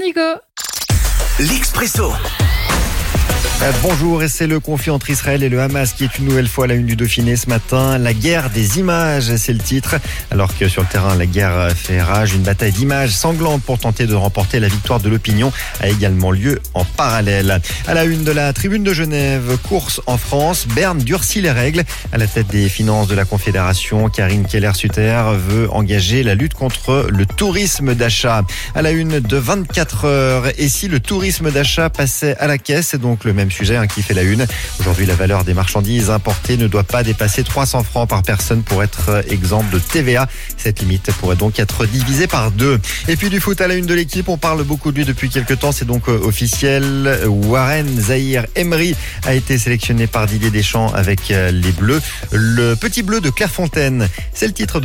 Nico. L'Expresso. Bonjour, et c'est le conflit entre Israël et le Hamas qui est une nouvelle fois à la une du Dauphiné ce matin. La guerre des images, c'est le titre. Alors que sur le terrain, la guerre fait rage. Une bataille d'images sanglante pour tenter de remporter la victoire de l'opinion a également lieu en parallèle. À la une de la Tribune de Genève, course en France, Berne durcit les règles. À la tête des finances de la Confédération, Karine Keller-Sutter veut engager la lutte contre le tourisme d'achat. À la une de 24 heures, et si le tourisme d'achat passait à la caisse, c'est donc le même sujet qui fait la une. Aujourd'hui, la valeur des marchandises importées ne doit pas dépasser 300 francs par personne pour être exempt de TVA. Cette limite pourrait donc être divisée par 2. Et puis du foot à la une de l'équipe, on parle beaucoup de lui depuis quelques temps, c'est donc officiel. Warren Zaïre-Emery a été sélectionné par Didier Deschamps avec les Bleus. Le petit bleu de Clairefontaine, c'est le titre de